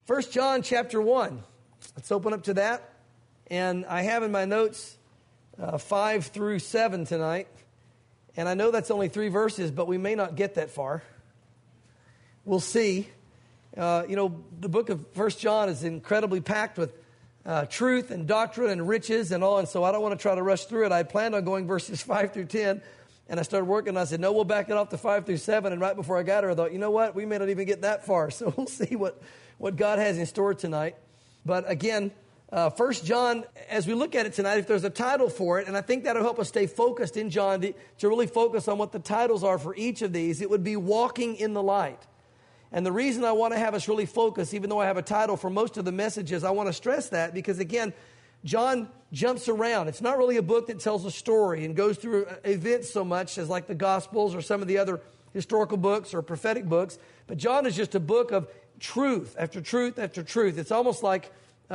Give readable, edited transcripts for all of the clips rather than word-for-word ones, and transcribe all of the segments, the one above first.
1 John chapter 1. Let's open up to that. And I have in my notes 5 through 7 tonight. And I know that's only 3 verses, but we may not get that far. We'll see. The book of 1 John is incredibly packed with truth and doctrine and riches and all. And so I don't want to try to rush through it. I planned on going verses 5 through 10. And I started working, and I said, no, we'll back it off to 5 through 7. And right before I got her, I thought, you know what? We may not even get that far. So we'll see what God has in store tonight. But again, 1 John, as we look at it tonight, if there's a title for it, and I think that'll help us stay focused in John, to really focus on what the titles are for each of these, it would be Walking in the Light. And the reason I want to have us really focus, even though I have a title for most of the messages, I want to stress that because, again, John jumps around. It's not really a book that tells a story and goes through events so much as like the Gospels or some of the other historical books or prophetic books. But John is just a book of truth after truth after truth. It's almost like,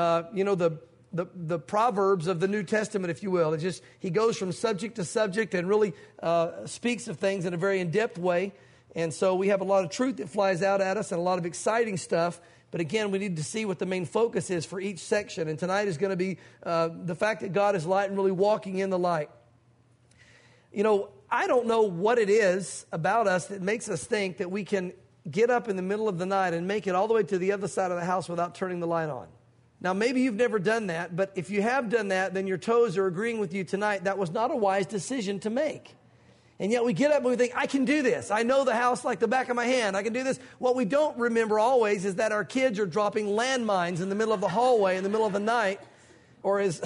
the Proverbs of the New Testament, if you will. It's just, he goes from subject to subject and really speaks of things in a very in-depth way. And so we have a lot of truth that flies out at us and a lot of exciting stuff. But again, we need to see what the main focus is for each section. And tonight is going to be the fact that God is light and really walking in the light. You know, I don't know what it is about us that makes us think that we can get up in the middle of the night and make it all the way to the other side of the house without turning the light on. Now, maybe you've never done that, but if you have done that, then your toes are agreeing with you tonight. That was not a wise decision to make. And yet we get up and we think, I can do this. I know the house like the back of my hand. I can do this. What we don't remember always is that our kids are dropping landmines in the middle of the hallway in the middle of the night, or as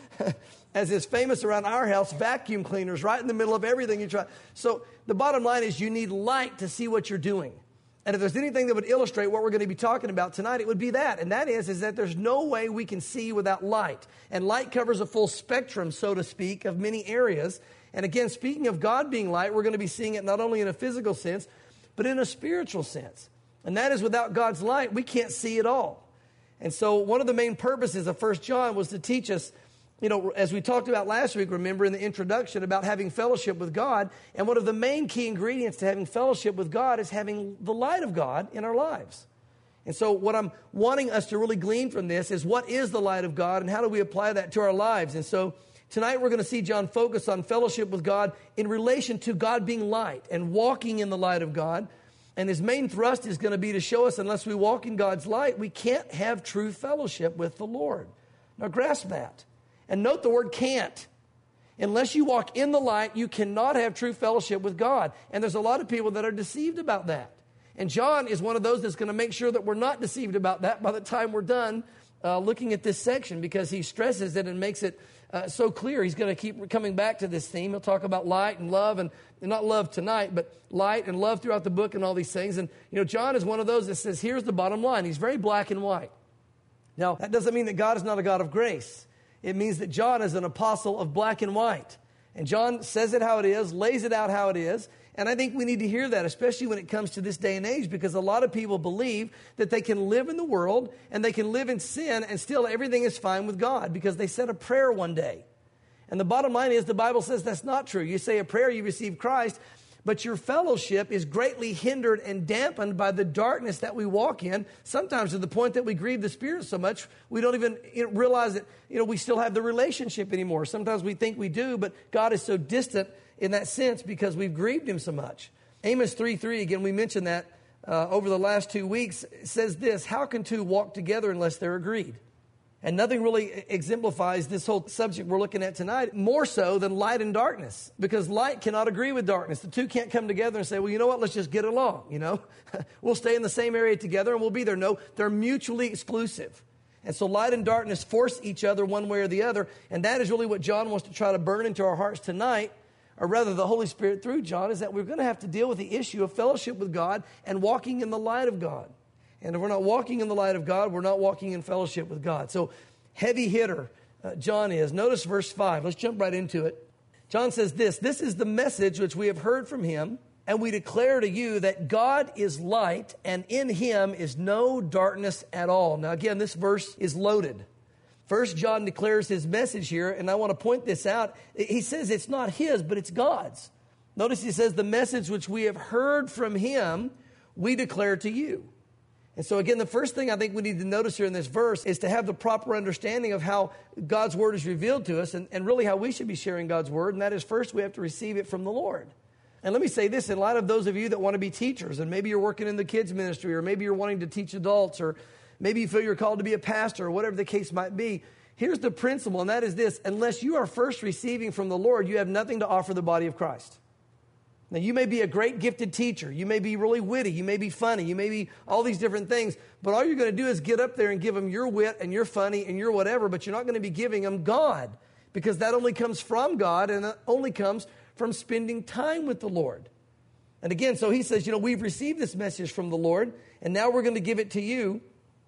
is famous around our house, vacuum cleaners right in the middle of everything you try. So the bottom line is you need light to see what you're doing. And if there's anything that would illustrate what we're going to be talking about tonight, it would be that. And that is that there's no way we can see without light. And light covers a full spectrum, so to speak, of many areas. And again, speaking of God being light, we're going to be seeing it not only in a physical sense, but in a spiritual sense. And that is without God's light, we can't see it all. And so one of the main purposes of 1 John was to teach us, as we talked about last week, remember in the introduction about having fellowship with God. And one of the main key ingredients to having fellowship with God is having the light of God in our lives. And so what I'm wanting us to really glean from this is what is the light of God and how do we apply that to our lives? And so tonight we're going to see John focus on fellowship with God in relation to God being light and walking in the light of God. And his main thrust is going to be to show us unless we walk in God's light, we can't have true fellowship with the Lord. Now grasp that. And note the word can't. Unless you walk in the light, you cannot have true fellowship with God. And there's a lot of people that are deceived about that. And John is one of those that's going to make sure that we're not deceived about that by the time we're done looking at this section, because he stresses it and makes it so clear. He's going to keep coming back to this theme. He'll talk about light and love, and not love tonight, but light and love throughout the book and all these things. And, John is one of those that says, here's the bottom line. He's very black and white. Now, that doesn't mean that God is not a God of grace. It means that John is an apostle of black and white. And John says it how it is, lays it out how it is. And I think we need to hear that, especially when it comes to this day and age, because a lot of people believe that they can live in the world and they can live in sin and still everything is fine with God because they said a prayer one day. And the bottom line is the Bible says that's not true. You say a prayer, you receive Christ, but your fellowship is greatly hindered and dampened by the darkness that we walk in, sometimes to the point that we grieve the Spirit so much we don't even realize that we still have the relationship anymore. Sometimes we think we do, but God is so distant in that sense because we've grieved him so much. Amos 3:3, again, we mentioned that over the last 2 weeks, says this: how can two walk together unless they're agreed? And nothing really exemplifies this whole subject we're looking at tonight more so than light and darkness, because light cannot agree with darkness. The two can't come together and say, well, you know what, let's just get along, We'll stay in the same area together and we'll be there. No, they're mutually exclusive. And so light and darkness force each other one way or the other. And that is really what John wants to try to burn into our hearts tonight, or rather the Holy Spirit through John, is that we're going to have to deal with the issue of fellowship with God and walking in the light of God. And if we're not walking in the light of God, we're not walking in fellowship with God. So heavy hitter John is. Notice verse 5. Let's jump right into it. John says this: this is the message which we have heard from him, and we declare to you that God is light, and in him is no darkness at all. Now again, this verse is loaded. First, John declares his message here, and I want to point this out. He says it's not his, but it's God's. Notice he says the message which we have heard from him, we declare to you. And so again, the first thing I think we need to notice here in this verse is to have the proper understanding of how God's word is revealed to us and really how we should be sharing God's word. And that is, first, we have to receive it from the Lord. And let me say this, in light of those of you that want to be teachers, and maybe you're working in the kids ministry, or maybe you're wanting to teach adults, or maybe you feel you're called to be a pastor, or whatever the case might be, here's the principle, and that is this: unless you are first receiving from the Lord, you have nothing to offer the body of Christ. Now, you may be a great gifted teacher. You may be really witty. You may be funny. You may be all these different things. But all you're going to do is get up there and give them your wit and your funny and your whatever, but you're not going to be giving them God, because that only comes from God, and that only comes from spending time with the Lord. And again, so he says, we've received this message from the Lord, and now we're going to give it to you.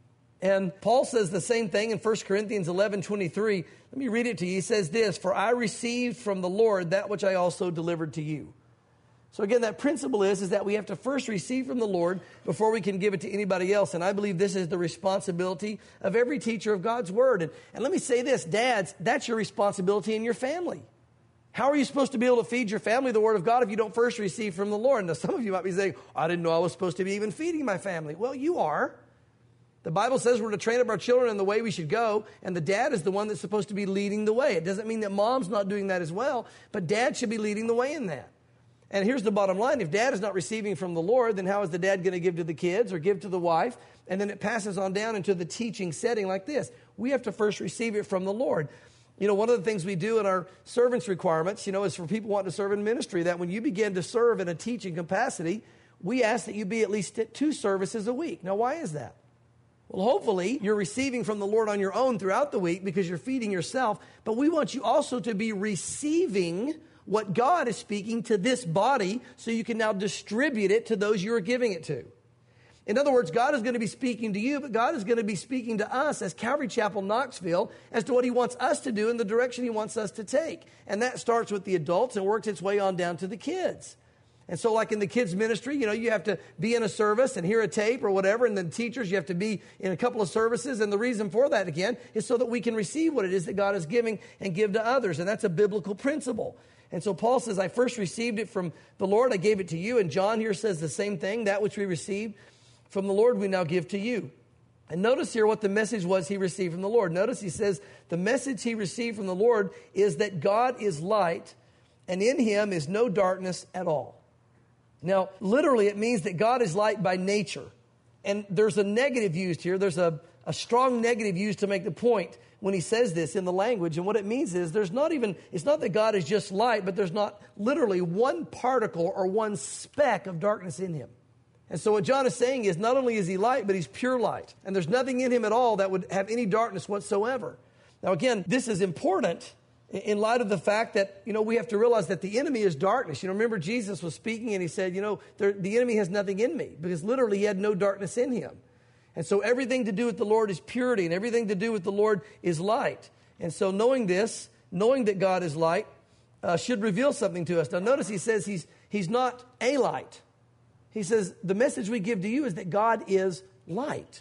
And Paul says the same thing in 1 Corinthians 11:23. Let me read it to you. He says this: "For I received from the Lord that which I also delivered to you." So again, that principle is that we have to first receive from the Lord before we can give it to anybody else. And I believe this is the responsibility of every teacher of God's word. And let me say this, dads, that's your responsibility in your family. How are you supposed to be able to feed your family the word of God if you don't first receive from the Lord? Now, some of you might be saying, I didn't know I was supposed to be even feeding my family. Well, you are. The Bible says we're to train up our children in the way we should go, and the dad is the one that's supposed to be leading the way. It doesn't mean that mom's not doing that as well, but dad should be leading the way in that. And here's the bottom line. If dad is not receiving from the Lord, then how is the dad going to give to the kids or give to the wife? And then it passes on down into the teaching setting like this. We have to first receive it from the Lord. One of the things we do in our servants requirements, is for people wanting to serve in ministry, that when you begin to serve in a teaching capacity, we ask that you be at least at 2 services a week. Now, why is that? Well, hopefully you're receiving from the Lord on your own throughout the week because you're feeding yourself, but we want you also to be receiving what God is speaking to this body so you can now distribute it to those you are giving it to. In other words, God is going to be speaking to you, but God is going to be speaking to us as Calvary Chapel Knoxville as to what he wants us to do and the direction he wants us to take. And that starts with the adults and works its way on down to the kids. And so like in the kids ministry, you have to be in a service and hear a tape or whatever. And then teachers, you have to be in a couple of services. And the reason for that, again, is so that we can receive what it is that God is giving and give to others. And that's a biblical principle. And so Paul says, I first received it from the Lord. I gave it to you. And John here says the same thing. That which we received from the Lord, we now give to you. And notice here what the message was he received from the Lord. Notice he says the message he received from the Lord is that God is light, and in him is no darkness at all. Now, literally, it means that God is light by nature. And there's a negative used here. There's a strong negative used to make the point when he says this in the language. And what it means is it's not that God is just light, but there's not literally one particle or one speck of darkness in him. And so what John is saying is not only is he light, but he's pure light. And there's nothing in him at all that would have any darkness whatsoever. Now, again, this is important in light of the fact that, we have to realize that the enemy is darkness. Remember Jesus was speaking and he said, the enemy has nothing in me, because literally he had no darkness in him. And so everything to do with the Lord is purity, and everything to do with the Lord is light. And so knowing this, knowing that God is light, should reveal something to us. Now notice he says he's not a light. He says the message we give to you is that God is light.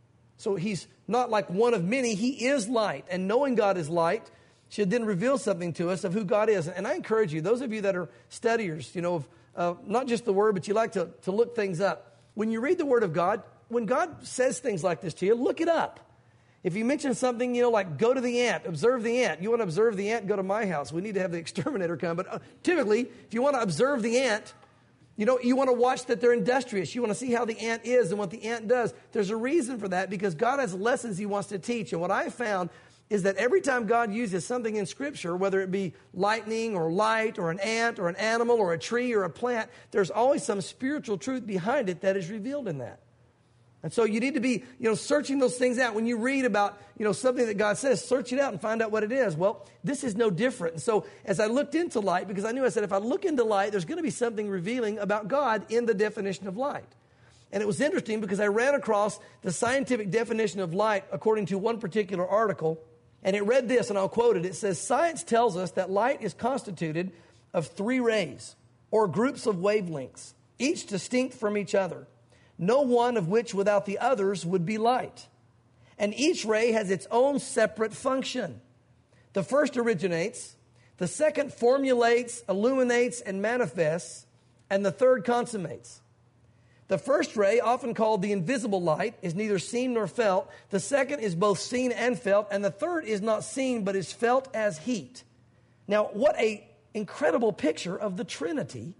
So he's not like one of many. He is light. And knowing God is light should then reveal something to us of who God is. And I encourage you, those of you that are studiers, of not just the Word, but you like to look things up. When you read the Word of God, when God says things like this to you, look it up. If you mention something, like go to the ant, observe the ant. You want to observe the ant, go to my house. We need to have the exterminator come. But typically, if you want to observe the ant, you want to watch that they're industrious. You want to see how the ant is and what the ant does. There's a reason for that, because God has lessons he wants to teach. And what I found is that every time God uses something in Scripture, whether it be lightning or light or an ant or an animal or a tree or a plant, there's always some spiritual truth behind it that is revealed in that. And so you need to be, searching those things out. When you read about, something that God says, search it out and find out what it is. Well, this is no different. And so as I looked into light, because I said, if I look into light, there's going to be something revealing about God in the definition of light. And it was interesting because I ran across the scientific definition of light according to one particular article. And it read this, and I'll quote it. It says, science tells us that light is constituted of 3 rays, or groups of wavelengths, each distinct from each other, no one of which without the others would be light. And each ray has its own separate function. The first originates, the second formulates, illuminates, and manifests, and the third consummates. The first ray, often called the invisible light, is neither seen nor felt. The second is both seen and felt. And the third is not seen, but is felt as heat. Now, what an incredible picture of the Trinity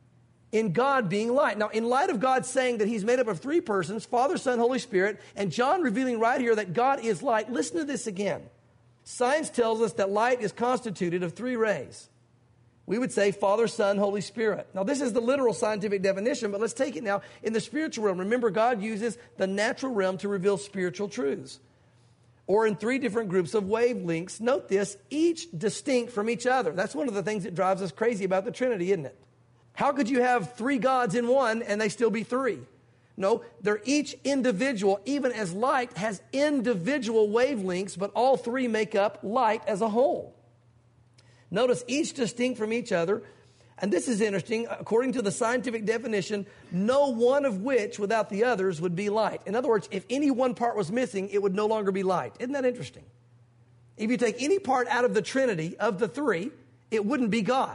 in God being light. Now, in light of God saying that he's made up of three persons, Father, Son, Holy Spirit, and John revealing right here that God is light, listen to this again. Science tells us that light is constituted of three rays. We would say Father, Son, Holy Spirit. Now, this is the literal scientific definition, but let's take it now in the spiritual realm. Remember, God uses the natural realm to reveal spiritual truths. Or in three different groups of wavelengths. Note this, each distinct from each other. That's one of the things that drives us crazy about the Trinity, isn't it? How could you have three gods in one and they still be three? No, they're each individual, even as light has individual wavelengths, but all three make up light as a whole. Notice each distinct from each other. And this is interesting. According to the scientific definition, no one of which without the others would be light. In other words, if any one part was missing, it would no longer be light. Isn't that interesting? If you take any part out of the Trinity of the three, it wouldn't be God.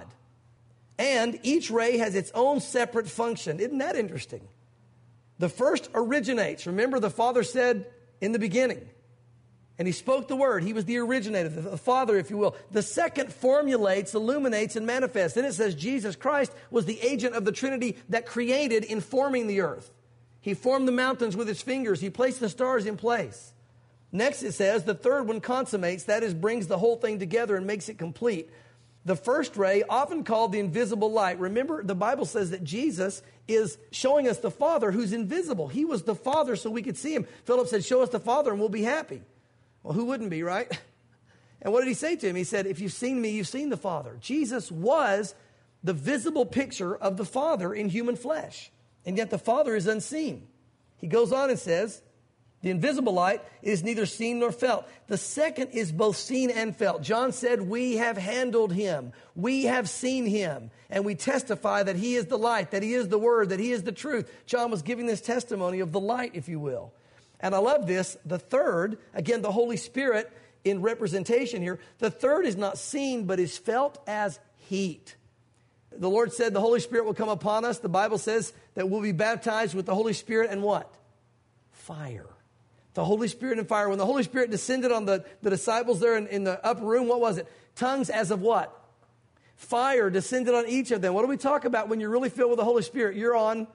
And each ray has its own separate function. Isn't that interesting? The first originates. Remember, the Father said in the beginning, and he spoke the word. He was the originator, the Father, if you will. The second formulates, illuminates, and manifests. Then it says Jesus Christ was the agent of the Trinity that created in forming the earth. He formed the mountains with his fingers. He placed the stars in place. Next it says the third one consummates, that is, brings the whole thing together and makes it complete. The first ray, often called the invisible light. Remember, the Bible says that Jesus is showing us the Father who's invisible. He was the Father so we could see him. Philip said, show us the Father and we'll be happy. Well, who wouldn't be, right? And what did he say to him? He said, if you've seen me, you've seen the Father. Jesus was the visible picture of the Father in human flesh. And yet the Father is unseen. He goes on and says, the invisible light is neither seen nor felt. The second is both seen and felt. John said, we have handled him. We have seen him. And we testify that he is the light, that he is the word, that he is the truth. John was giving this testimony of the light, if you will. And I love this. The third, again, the Holy Spirit in representation here. The third is not seen, but is felt as heat. The Lord said the Holy Spirit will come upon us. The Bible says that we'll be baptized with the Holy Spirit and what? Fire. The Holy Spirit and fire. When the Holy Spirit descended on the disciples there in the upper room, what was it? Tongues as of what? Fire descended on each of them. What do we talk about when you're really filled with the Holy Spirit? You're on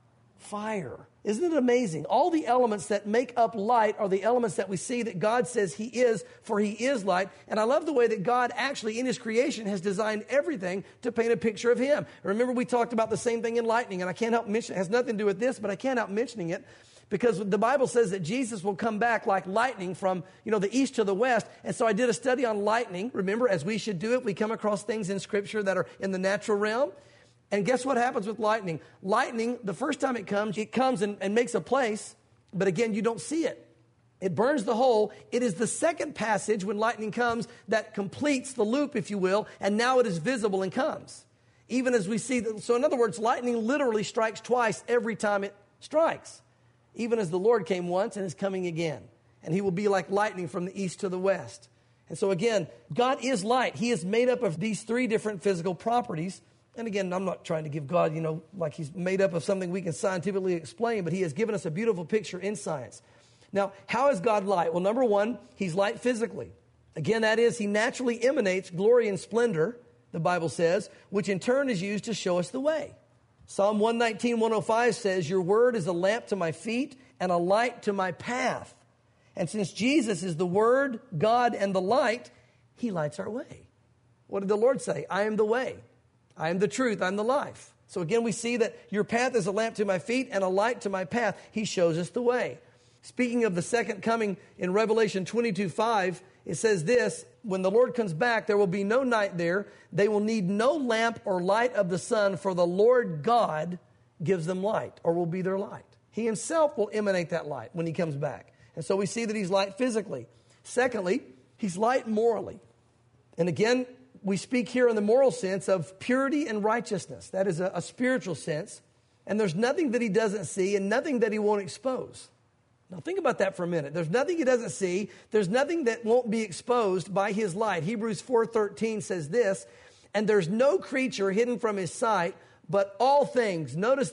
fire. Isn't it amazing? All the elements that make up light are the elements that we see that God says he is, for he is light. And I love the way that God actually in his creation has designed everything to paint a picture of him. Remember, we talked about the same thing in lightning, and I can't help mention it. It has nothing to do with this, but I can't help mentioning it because the Bible says that Jesus will come back like lightning from, the east to the west. And so I did a study on lightning. Remember, as we should do it, we come across things in Scripture that are in the natural realm. And guess what happens with lightning? Lightning, the first time it comes and makes a place, but again, you don't see it. It burns the hole. It is the second passage when lightning comes that completes the loop, if you will, and now it is visible and comes. Even as we see that. So in other words, lightning literally strikes twice every time it strikes. Even as the Lord came once and is coming again. And he will be like lightning from the east to the west. And so again, God is light. He is made up of these three different physical properties. And again, I'm not trying to give God, like he's made up of something we can scientifically explain, but he has given us a beautiful picture in science. Now, how is God light? Well, number one, he's light physically. Again, that is, he naturally emanates glory and splendor, the Bible says, which in turn is used to show us the way. Psalm 119, 105 says, your word is a lamp to my feet and a light to my path. And since Jesus is the word, God, and the light, he lights our way. What did the Lord say? I am the way. I am the truth. I'm the life. So again, we see that your path is a lamp to my feet and a light to my path. He shows us the way. Speaking of the second coming in Revelation 22:5, it says this, when the Lord comes back, there will be no night there. They will need no lamp or light of the sun, for the Lord God gives them light, or will be their light. He himself will emanate that light when he comes back. And so we see that he's light physically. Secondly, he's light morally. And again, we speak here in the moral sense of purity and righteousness. That is a spiritual sense. And there's nothing that he doesn't see and nothing that he won't expose. Now think about that for a minute. There's nothing he doesn't see. There's nothing that won't be exposed by his light. Hebrews 4:13 says this, and there's no creature hidden from his sight, but all things, notice this,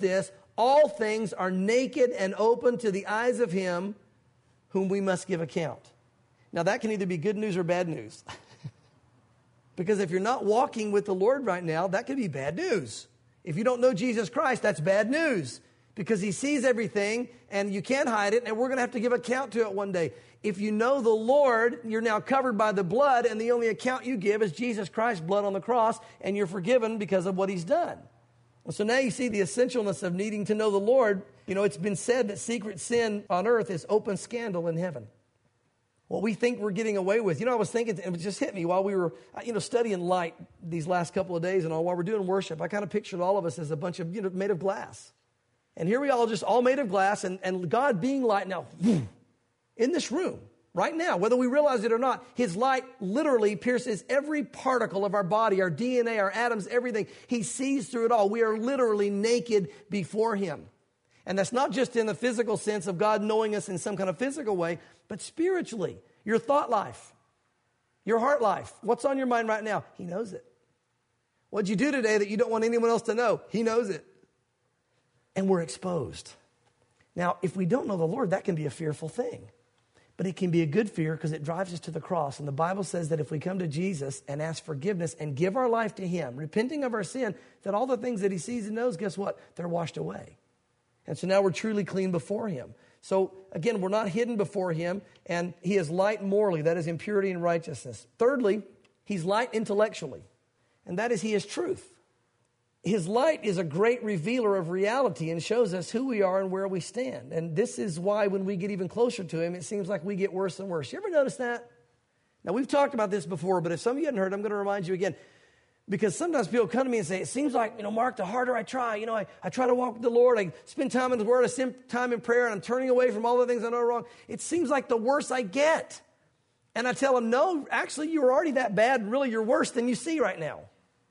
all things are naked and open to the eyes of him whom we must give account. Now that can either be good news or bad news. Because if you're not walking with the Lord right now, that could be bad news. If you don't know Jesus Christ, that's bad news. Because he sees everything and you can't hide it, and we're going to have to give account to it one day. If you know the Lord, you're now covered by the blood, and the only account you give is Jesus Christ's blood on the cross, and you're forgiven because of what he's done. So now you see the essentialness of needing to know the Lord. You know, it's been said that secret sin on earth is open scandal in heaven. What we think we're getting away with. You know, I was thinking, and it just hit me while we were, studying light these last couple of days and all, while we're doing worship, I kind of pictured all of us as a bunch of, made of glass. And here we all made of glass, and God being light now, in this room, right now, whether we realize it or not, his light literally pierces every particle of our body, our DNA, our atoms, everything. He sees through it all. We are literally naked before him. And that's not just in the physical sense of God knowing us in some kind of physical way, but spiritually, your thought life, your heart life, what's on your mind right now, he knows it. What'd you do today that you don't want anyone else to know? He knows it. And we're exposed. Now, if we don't know the Lord, that can be a fearful thing. But it can be a good fear because it drives us to the cross. And the Bible says that if we come to Jesus and ask forgiveness and give our life to him, repenting of our sin, that all the things that he sees and knows, guess what? They're washed away. And so now we're truly clean before him. So again, we're not hidden before him, and he is light morally. That is impurity and righteousness. Thirdly, he's light intellectually, and that is he is truth. His light is a great revealer of reality and shows us who we are and where we stand. And this is why when we get even closer to him, it seems like we get worse and worse. You ever notice that? Now, we've talked about this before, but if some of you hadn't heard, I'm going to remind you again. Because sometimes people come to me and say, it seems like, Mark, the harder I try, I try to walk with the Lord. I spend time in his word. I spend time in prayer, and I'm turning away from all the things I know are wrong. It seems like the worse I get. And I tell them, no, actually, you were already that bad. And really, you're worse than you see right now.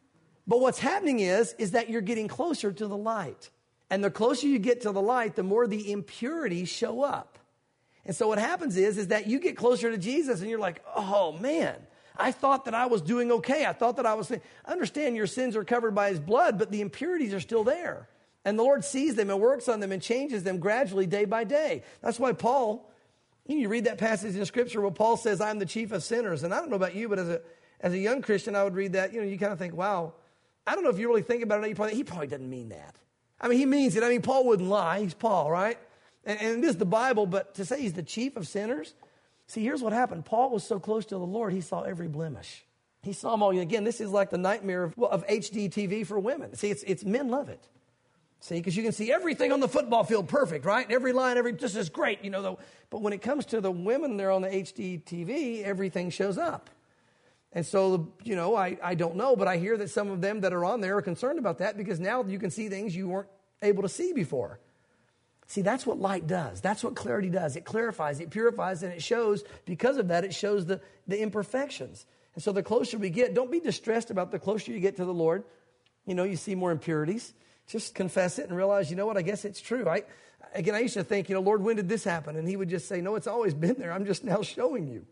But what's happening is that you're getting closer to the light. And the closer you get to the light, the more the impurities show up. And so what happens is that you get closer to Jesus and you're like, oh man, I thought that I was doing okay. I thought that I understand your sins are covered by his blood, but the impurities are still there. And the Lord sees them and works on them and changes them gradually day by day. That's why Paul, you read that passage in Scripture where Paul says, I'm the chief of sinners. And I don't know about you, but as a young Christian, I would read that, you kind of think, wow, I don't know if you really think about it. He probably doesn't mean that. I mean, he means it. Paul wouldn't lie. He's Paul, right? And it is the Bible, but to say he's the chief of sinners, see, here's what happened. Paul was so close to the Lord, he saw every blemish. He saw them all. Again, this is like the nightmare of HD TV for women. See, it's men love it. See, because you can see everything on the football field perfect, right? Every line, this is great, But when it comes to the women there on the HD TV, everything shows up. And so, I don't know, but I hear that some of them that are on there are concerned about that because now you can see things you weren't able to see before. See, that's what light does. That's what clarity does. It clarifies, it purifies, and it shows, because of that, it shows the imperfections. And so the closer we get, don't be distressed about the closer you get to the Lord. You see more impurities. Just confess it and realize, I guess it's true. I used to think, Lord, when did this happen? And he would just say, no, it's always been there. I'm just now showing you.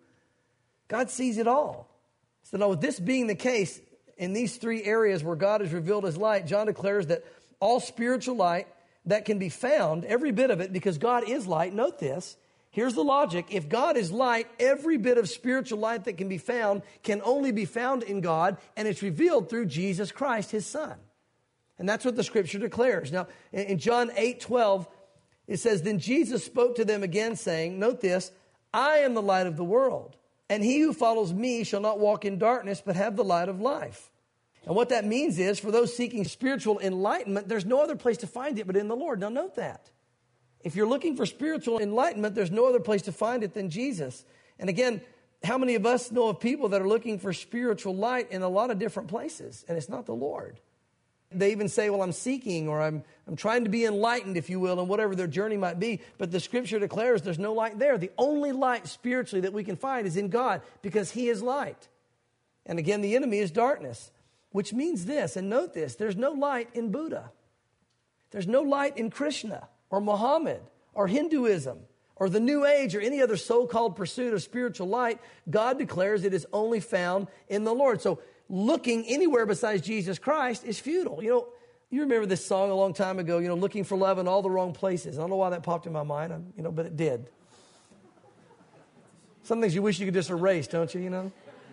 God sees it all. So now with this being the case, in these three areas where God has revealed his light, John declares that all spiritual light that can be found, every bit of it, because God is light, note this, here's the logic. If God is light, every bit of spiritual light that can be found can only be found in God, and it's revealed through Jesus Christ, his Son. And that's what the Scripture declares. Now, in John 8:12, it says, then Jesus spoke to them again, saying, note this, I am the light of the world. And he who follows me shall not walk in darkness, but have the light of life. And what that means is, for those seeking spiritual enlightenment, there's no other place to find it but in the Lord. Now note that. If you're looking for spiritual enlightenment, there's no other place to find it than Jesus. And again, how many of us know of people that are looking for spiritual light in a lot of different places, and it's not the Lord? They even say, well, I'm seeking, or I'm trying to be enlightened, if you will, in whatever their journey might be. But the Scripture declares there's no light there. The only light spiritually that we can find is in God, because he is light. And again, the enemy is darkness, which means this, and note this, there's no light in Buddha. There's no light in Krishna or Muhammad or Hinduism or the New Age or any other so-called pursuit of spiritual light. God declares it is only found in the Lord. So looking anywhere besides Jesus Christ is futile. You remember this song a long time ago, looking for love in all the wrong places. I don't know why that popped in my mind, but it did. Some things you wish you could just erase, don't you,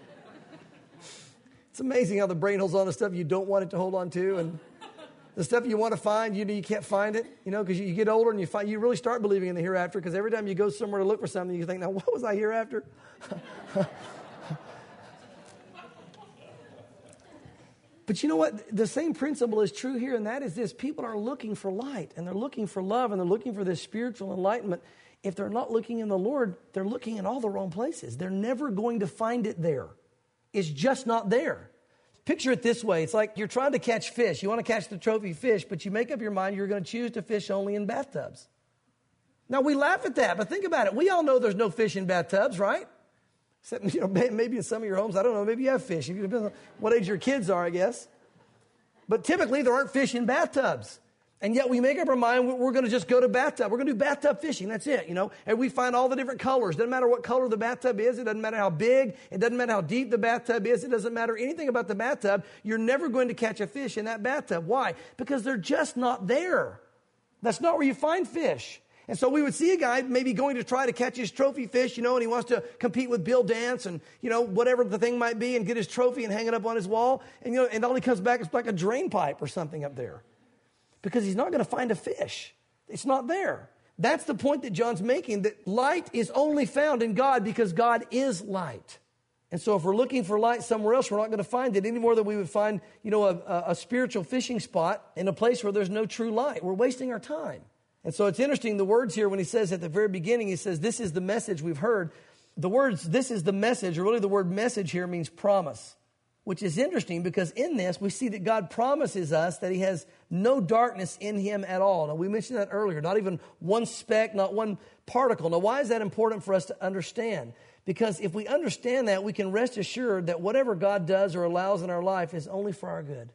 It's amazing how the brain holds on to stuff you don't want it to hold on to, and the stuff you want to find, you can't find it, because you get older and you really start believing in the hereafter, because every time you go somewhere to look for something, you think, now, what was I hereafter? But you know what? The same principle is true here, and that is this. People are looking for light, and they're looking for love, and they're looking for this spiritual enlightenment. If they're not looking in the Lord, they're looking in all the wrong places. They're never going to find it there. It's just not there. Picture it this way. It's like you're trying to catch fish. You want to catch the trophy fish, but you make up your mind you're going to choose to fish only in bathtubs. Now, we laugh at that, but think about it. We all know there's no fish in bathtubs, right? Except, maybe in some of your homes, I don't know, maybe you have fish. It depends on what age your kids are, I guess. But typically, there aren't fish in bathtubs. And yet we make up our mind we're going to just go to bathtub. We're going to do bathtub fishing. That's it, And we find all the different colors. Doesn't matter what color the bathtub is. It doesn't matter how big. It doesn't matter how deep the bathtub is. It doesn't matter anything about the bathtub. You're never going to catch a fish in that bathtub. Why? Because they're just not there. That's not where you find fish. And so we would see a guy maybe going to try to catch his trophy fish, and he wants to compete with Bill Dance and, whatever the thing might be, and get his trophy and hang it up on his wall. And, and all he comes back is like a drain pipe or something up there. Because he's not going to find a fish. It's not there. That's the point that John's making, that light is only found in God because God is light. And so if we're looking for light somewhere else, we're not going to find it any more than we would find, a spiritual fishing spot in a place where there's no true light. We're wasting our time. And so it's interesting, the words here, when he says at the very beginning, he says, this is the message we've heard. The words, this is the message, or really the word message here means promise, which is interesting because in this, we see that God promises us that he has no darkness in him at all. Now, we mentioned that earlier, not even one speck, not one particle. Now, why is that important for us to understand? Because if we understand that, we can rest assured that whatever God does or allows in our life is only for our good.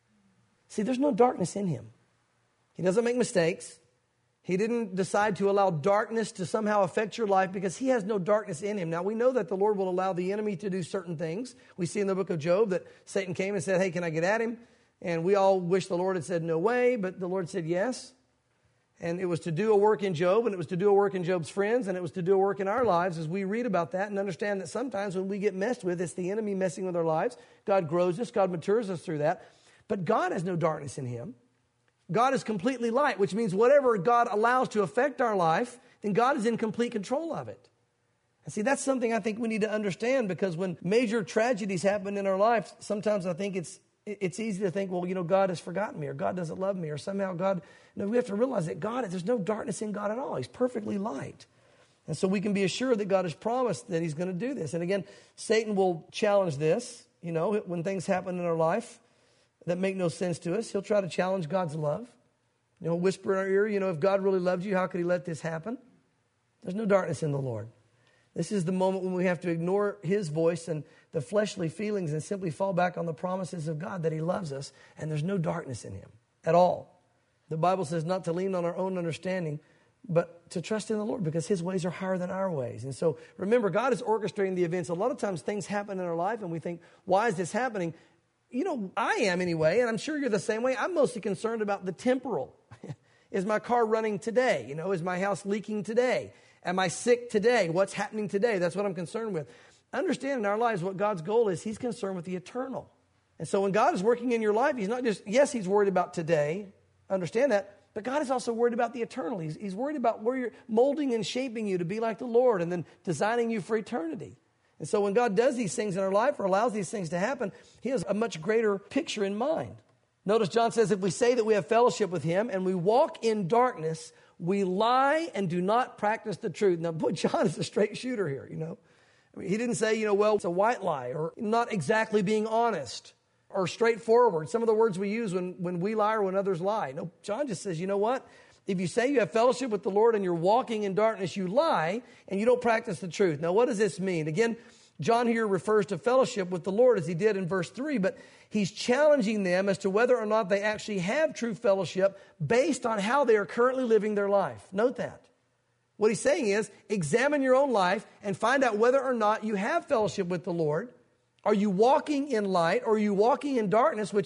See, there's no darkness in him. He doesn't make mistakes. He didn't decide to allow darkness to somehow affect your life because he has no darkness in him. Now, we know that the Lord will allow the enemy to do certain things. We see in the book of Job that Satan came and said, hey, can I get at him? And we all wish the Lord had said no way, but the Lord said yes. And it was to do a work in Job, and it was to do a work in Job's friends, and it was to do a work in our lives as we read about that and understand that sometimes when we get messed with, it's the enemy messing with our lives. God grows us, God matures us through that. But God has no darkness in him. God is completely light, which means whatever God allows to affect our life, then God is in complete control of it. And see, that's something I think we need to understand, because when major tragedies happen in our life, sometimes I think it's easy to think, well, God has forgotten me, or God doesn't love me, or somehow God... No, we have to realize that there's no darkness in God at all. He's perfectly light. And so we can be assured that God has promised that he's going to do this. And again, Satan will challenge this, when things happen in our life that make no sense to us. He'll try to challenge God's love. Whisper in our ear, if God really loved you, how could he let this happen? There's no darkness in the Lord. This is the moment when we have to ignore his voice and the fleshly feelings and simply fall back on the promises of God that he loves us, and there's no darkness in him at all. The Bible says not to lean on our own understanding, but to trust in the Lord, because his ways are higher than our ways. And so remember, God is orchestrating the events. A lot of times things happen in our life and we think, why is this happening? I am anyway, and I'm sure you're the same way. I'm mostly concerned about the temporal. Is my car running today? Is my house leaking today? Am I sick today? What's happening today? That's what I'm concerned with. Understand in our lives what God's goal is. He's concerned with the eternal. And so when God is working in your life, he's not just, yes, he's worried about today. Understand that. But God is also worried about the eternal. He's worried about where you're molding and shaping you to be like the Lord, and then designing you for eternity. And so when God does these things in our life, or allows these things to happen, he has a much greater picture in mind. Notice John says, if we say that we have fellowship with him and we walk in darkness, we lie and do not practice the truth. Now, boy, John is a straight shooter here, he didn't say, it's a white lie, or not exactly being honest, or straightforward. Some of the words we use when we lie or when others lie. No, John just says, you know what? If you say you have fellowship with the Lord and you're walking in darkness, you lie and you don't practice the truth. Now, what does this mean? Again, John here refers to fellowship with the Lord as he did in verse 3, but he's challenging them as to whether or not they actually have true fellowship based on how they are currently living their life. Note that. What he's saying is, examine your own life and find out whether or not you have fellowship with the Lord. Are you walking in light, or are you walking in darkness, which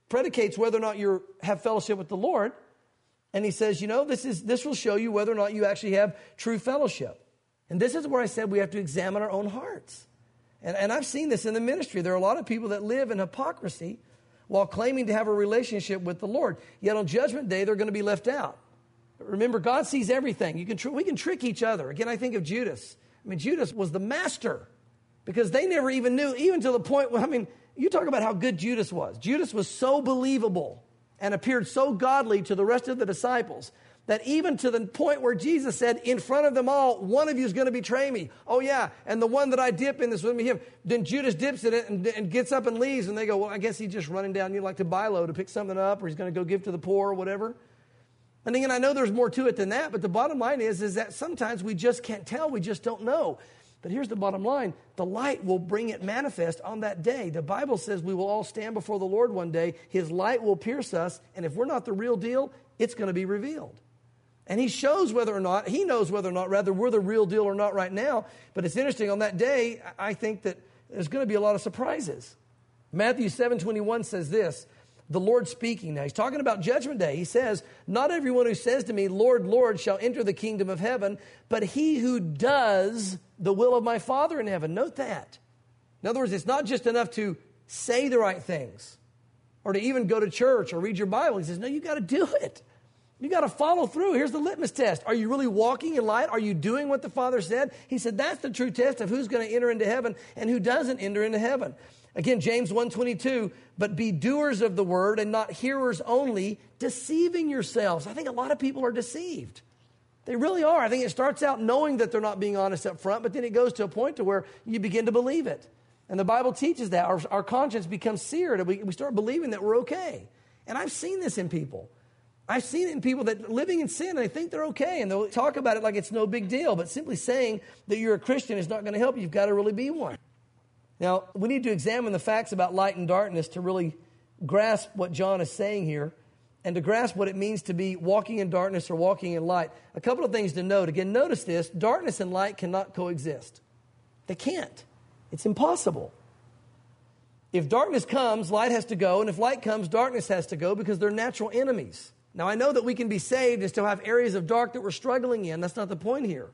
predicates whether or not you have fellowship with the Lord. And he says, this will show you whether or not you actually have true fellowship. And this is where I said we have to examine our own hearts. And I've seen this in the ministry. There are a lot of people that live in hypocrisy while claiming to have a relationship with the Lord. Yet on Judgment Day, they're going to be left out. Remember, God sees everything. We can trick each other. Again, I think of Judas. Judas was the master because they never even knew, even to the point where, you talk about how good Judas was. Judas was so believable and appeared so godly to the rest of the disciples that even to the point where Jesus said, in front of them all, one of you is going to betray me. Oh, yeah, and the one that I dip in this will be him. Then Judas dips in it and gets up and leaves, and they go, well, I guess he's just running down, like to Bilo to pick something up, or he's going to go give to the poor or whatever. And again, I know there's more to it than that, but the bottom line is that sometimes we just can't tell, we just don't know. But here's the bottom line. The light will bring it manifest on that day. The Bible says we will all stand before the Lord one day. His light will pierce us, and if we're not the real deal, it's going to be revealed. And he knows whether or not, rather, we're the real deal or not right now. But it's interesting, on that day, I think that there's going to be a lot of surprises. Matthew 7:21 says this, the Lord speaking. Now, he's talking about Judgment Day. He says, not everyone who says to me, Lord, Lord, shall enter the kingdom of heaven, but he who does the will of my Father in heaven. Note that. In other words, it's not just enough to say the right things or to even go to church or read your Bible. He says, no, you got to do it. You got to follow through. Here's the litmus test. Are you really walking in light? Are you doing what the Father said? He said that's the true test of who's going to enter into heaven and who doesn't enter into heaven. Again, James 1:22, but be doers of the word and not hearers only, deceiving yourselves. I think a lot of people are deceived. They really are. I think it starts out knowing that they're not being honest up front, but then it goes to a point to where you begin to believe it. And the Bible teaches that. Our conscience becomes seared, and we start believing that we're okay. And I've seen this in people. I've seen it in people that living in sin, and they think they're okay, and they'll talk about it like it's no big deal. But simply saying that you're a Christian is not going to help you. You've got to really be one. Now, we need to examine the facts about light and darkness to really grasp what John is saying here and to grasp what it means to be walking in darkness or walking in light. A couple of things to note. Again, notice this. Darkness and light cannot coexist. They can't. It's impossible. If darkness comes, light has to go, and if light comes, darkness has to go because they're natural enemies. Now, I know that we can be saved and still have areas of dark that we're struggling in. That's not the point here.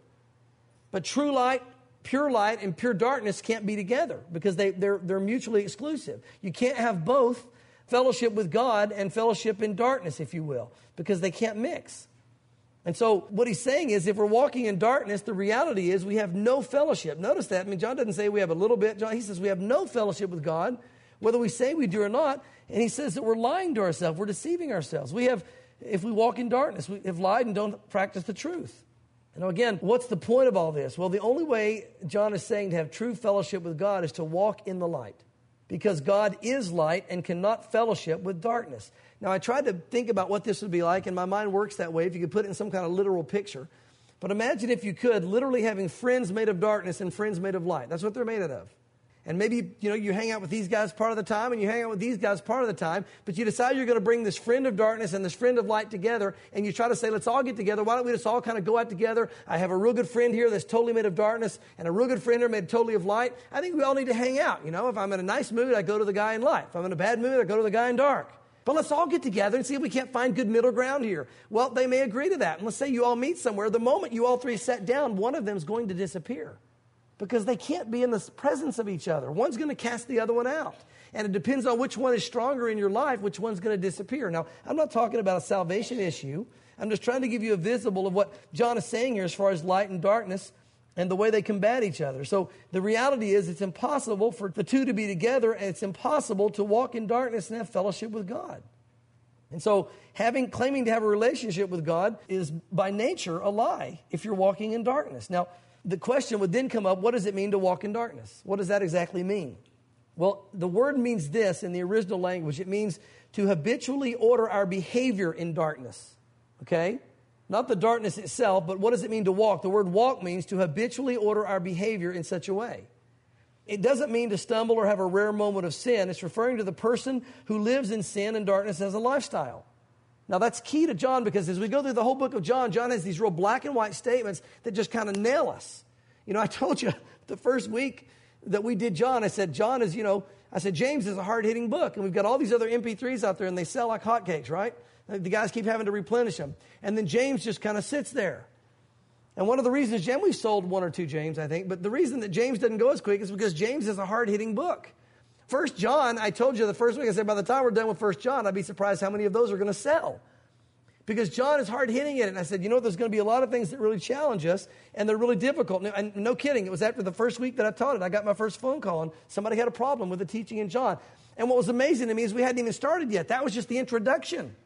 But true light, pure light, and pure darkness can't be together because they're mutually exclusive. You can't have both fellowship with God and fellowship in darkness, if you will, because they can't mix. And so what he's saying is if we're walking in darkness, the reality is we have no fellowship. Notice that. John doesn't say we have a little bit. He says we have no fellowship with God, whether we say we do or not. And he says that we're lying to ourselves. We're deceiving ourselves. If we walk in darkness, we have lied and don't practice the truth. Now again, what's the point of all this? Well, the only way John is saying to have true fellowship with God is to walk in the light. Because God is light and cannot fellowship with darkness. Now, I tried to think about what this would be like, and my mind works that way if you could put it in some kind of literal picture. But imagine if you could, literally having friends made of darkness and friends made of light. That's what they're made out of. And maybe, you hang out with these guys part of the time and you hang out with these guys part of the time, but you decide you're going to bring this friend of darkness and this friend of light together, and you try to say, let's all get together. Why don't we just all kind of go out together? I have a real good friend here that's totally made of darkness and a real good friend here made totally of light. I think we all need to hang out. If I'm in a nice mood, I go to the guy in light. If I'm in a bad mood, I go to the guy in dark. But let's all get together and see if we can't find good middle ground here. Well, they may agree to that. And let's say you all meet somewhere. The moment you all three sat down, one of them is going to disappear. Because they can't be in the presence of each other. One's going to cast the other one out. And it depends on which one is stronger in your life, which one's going to disappear. Now, I'm not talking about a salvation issue. I'm just trying to give you a visible of what John is saying here as far as light and darkness and the way they combat each other. So the reality is it's impossible for the two to be together, and it's impossible to walk in darkness and have fellowship with God. And so claiming to have a relationship with God is by nature a lie if you're walking in darkness. Now, the question would then come up, what does it mean to walk in darkness? What does that exactly mean? Well, the word means this in the original language. It means to habitually order our behavior in darkness. Okay? Not the darkness itself, but what does it mean to walk? The word walk means to habitually order our behavior in such a way. It doesn't mean to stumble or have a rare moment of sin. It's referring to the person who lives in sin and darkness as a lifestyle. Now, that's key to John because as we go through the whole book of John, John has these real black and white statements that just kind of nail us. I told you the first week that we did John, I said, John is, I said, James is a hard-hitting book. And we've got all these other MP3s out there, and they sell like hotcakes, right? The guys keep having to replenish them. And then James just kind of sits there. And one of the reasons, we sold 1 or 2 James, I think, but the reason that James doesn't go as quick is because James is a hard-hitting book. 1 John, I told you the first week, I said by the time we're done with 1 John, I'd be surprised how many of those are going to sell. Because John is hard-hitting it. And I said, there's going to be a lot of things that really challenge us, and they're really difficult. And no kidding, it was after the first week that I taught it, I got my first phone call, and somebody had a problem with the teaching in John. And what was amazing to me is we hadn't even started yet. That was just the introduction.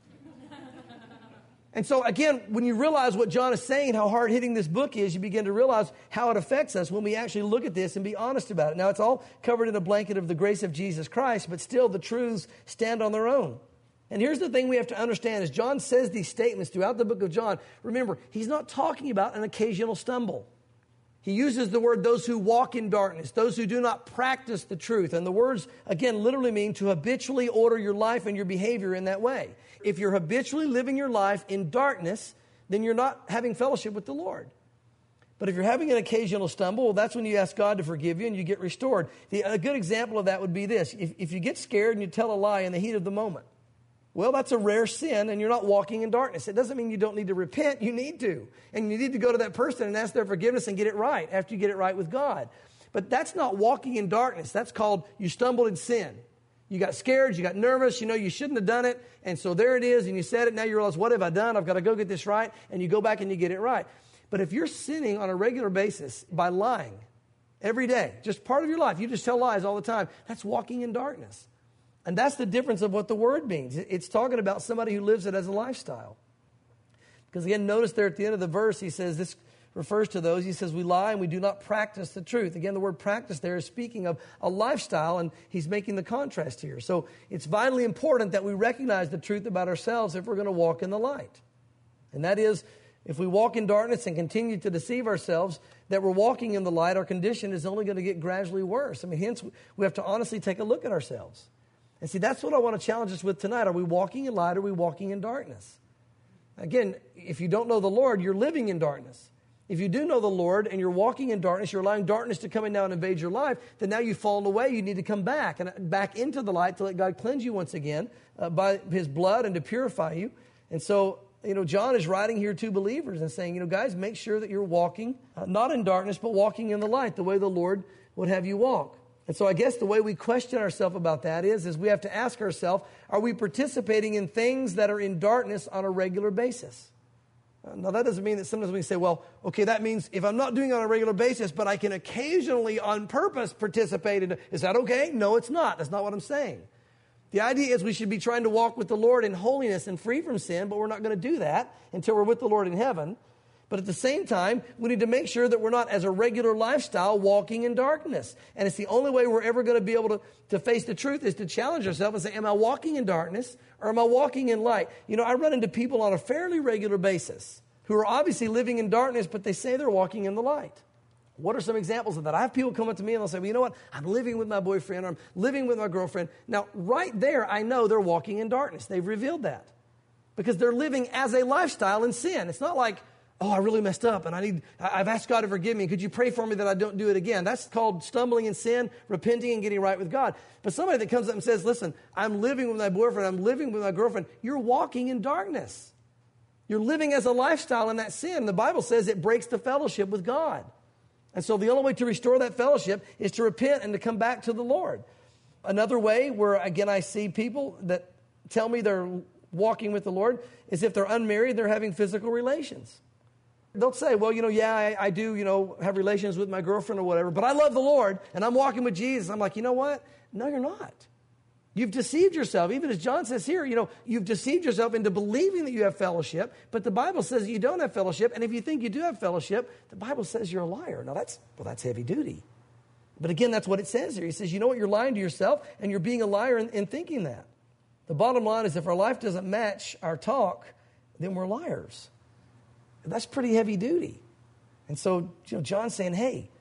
And so, again, when you realize what John is saying, how hard-hitting this book is, you begin to realize how it affects us when we actually look at this and be honest about it. Now, it's all covered in a blanket of the grace of Jesus Christ, but still the truths stand on their own. And here's the thing we have to understand. As John says these statements throughout the book of John, remember, he's not talking about an occasional stumble. He uses the word those who walk in darkness, those who do not practice the truth. And the words, again, literally mean to habitually order your life and your behavior in that way. If you're habitually living your life in darkness, then you're not having fellowship with the Lord. But if you're having an occasional stumble, well, that's when you ask God to forgive you and you get restored. A good example of that would be this. If you get scared and you tell a lie in the heat of the moment, well, that's a rare sin, and you're not walking in darkness. It doesn't mean you don't need to repent. You need to. And you need to go to that person and ask their forgiveness and get it right after you get it right with God. But that's not walking in darkness. That's called you stumbled in sin. You got scared. You got nervous. You shouldn't have done it. And so there it is, and you said it. Now you realize, what have I done? I've got to go get this right. And you go back and you get it right. But if you're sinning on a regular basis by lying every day, just part of your life, you just tell lies all the time, that's walking in darkness. And that's the difference of what the word means. It's talking about somebody who lives it as a lifestyle. Because again, notice there at the end of the verse, he says, this refers to those. He says, we lie and we do not practice the truth. Again, the word practice there is speaking of a lifestyle, and he's making the contrast here. So it's vitally important that we recognize the truth about ourselves if we're going to walk in the light. And that is, if we walk in darkness and continue to deceive ourselves that we're walking in the light, our condition is only going to get gradually worse. Hence, we have to honestly take a look at ourselves. And see, that's what I want to challenge us with tonight. Are we walking in light or are we walking in darkness? Again, if you don't know the Lord, you're living in darkness. If you do know the Lord and you're walking in darkness, you're allowing darkness to come in now and invade your life, then now you've fallen away. You need to come back and back into the light to let God cleanse you once again by his blood and to purify you. And so, John is writing here to believers and saying, guys, make sure that you're walking, not in darkness, but walking in the light, the way the Lord would have you walk. And so I guess the way we question ourselves about that is we have to ask ourselves, are we participating in things that are in darkness on a regular basis? Now, that doesn't mean that sometimes we say, well, okay, that means if I'm not doing it on a regular basis, but I can occasionally on purpose participate in it, is that okay? No, it's not. That's not what I'm saying. The idea is we should be trying to walk with the Lord in holiness and free from sin, but we're not going to do that until we're with the Lord in heaven. But at the same time, we need to make sure that we're not, as a regular lifestyle, walking in darkness. And it's the only way we're ever going to be able to face the truth is to challenge ourselves and say, am I walking in darkness or am I walking in light? I run into people on a fairly regular basis who are obviously living in darkness, but they say they're walking in the light. What are some examples of that? I have people come up to me and they'll say, well, you know what? I'm living with my boyfriend or I'm living with my girlfriend. Now, right there, I know they're walking in darkness. They've revealed that because they're living as a lifestyle in sin. It's not like, oh, I really messed up and I've asked God to forgive me. Could you pray for me that I don't do it again? That's called stumbling in sin, repenting and getting right with God. But somebody that comes up and says, listen, I'm living with my boyfriend, I'm living with my girlfriend, you're walking in darkness. You're living as a lifestyle in that sin. The Bible says it breaks the fellowship with God. And so the only way to restore that fellowship is to repent and to come back to the Lord. Another way where, again, I see people that tell me they're walking with the Lord is if they're unmarried, they're having physical relations. They'll say, well, I do, have relations with my girlfriend or whatever, but I love the Lord and I'm walking with Jesus. I'm like, you know what? No, you're not. You've deceived yourself. Even as John says here, you've deceived yourself into believing that you have fellowship, but the Bible says you don't have fellowship. And if you think you do have fellowship, the Bible says you're a liar. Now that's heavy duty. But again, that's what it says here. He says, you know what? You're lying to yourself and you're being a liar in thinking that. The bottom line is if our life doesn't match our talk, then we're liars. That's pretty heavy duty. And so, John's saying, hey,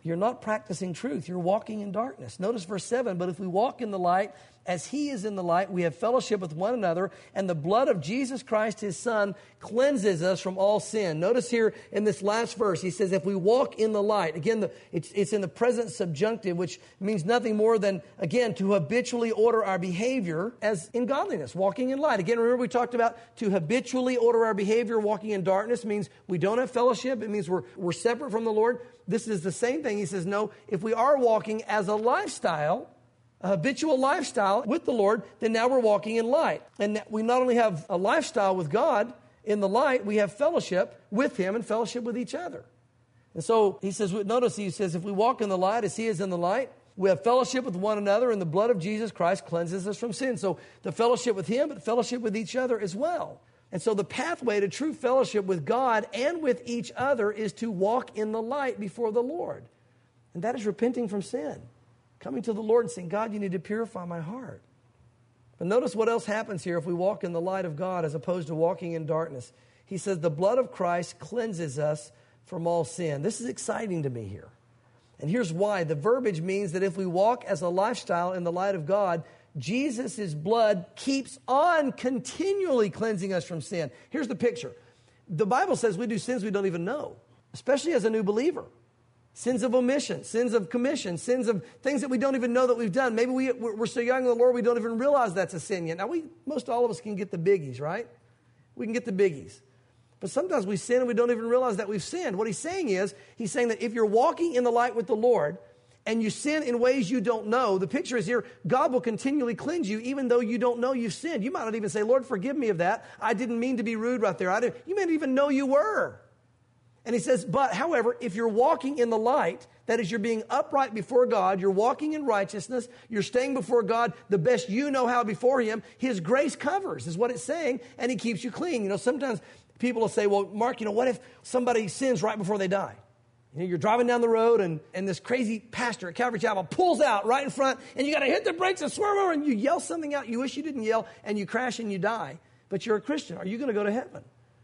you're not practicing truth. You're walking in darkness. Notice verse 7, but if we walk in the light as he is in the light, we have fellowship with one another, and the blood of Jesus Christ, his Son, cleanses us from all sin. Notice here in this last verse, he says, if we walk in the light. Again, it's in the present subjunctive, which means nothing more than, again, to habitually order our behavior as in godliness, walking in light. Again, remember we talked about to habitually order our behavior, walking in darkness means we don't have fellowship. It means we're separate from the Lord. This is the same thing. He says, no, if we are walking as a lifestyle, a habitual lifestyle with the Lord, then now we're walking in light. And we not only have a lifestyle with God in the light, we have fellowship with him and fellowship with each other. And so he says, notice he says, if we walk in the light as he is in the light, we have fellowship with one another, and the blood of Jesus Christ cleanses us from sin. So the fellowship with him, but fellowship with each other as well. And so the pathway to true fellowship with God and with each other is to walk in the light before the Lord. And that is repenting from sin. Coming to the Lord and saying, God, you need to purify my heart. But notice what else happens here if we walk in the light of God as opposed to walking in darkness. He says, the blood of Christ cleanses us from all sin. This is exciting to me here. And here's why. The verbiage means that if we walk as a lifestyle in the light of God, Jesus' blood keeps on continually cleansing us from sin. Here's the picture. The Bible says we do sins we don't even know, especially as a new believer. Sins of omission, sins of commission, sins of things that we don't even know that we've done. Maybe we're so young in the Lord we don't even realize that's a sin yet. Now, most all of us can get the biggies, right? We can get the biggies. But sometimes we sin and we don't even realize that we've sinned. What he's saying is, he's saying that if you're walking in the light with the Lord and you sin in ways you don't know, the picture is here, God will continually cleanse you even though you don't know you've sinned. You might not even say, Lord, forgive me of that. I didn't mean to be rude right there. You may not even know you were. And he says, but however, if you're walking in the light, that is, you're being upright before God, you're walking in righteousness, you're staying before God the best you know how before him, his grace covers, is what it's saying, and he keeps you clean. You know, sometimes people will say, well, Mark, what if somebody sins right before they die? You know, you're driving down the road and this crazy pastor at Calvary Chapel pulls out right in front, and you got to hit the brakes and swerve over, and you yell something out you wish you didn't yell, and you crash and you die. But you're a Christian. Are you going to go to heaven?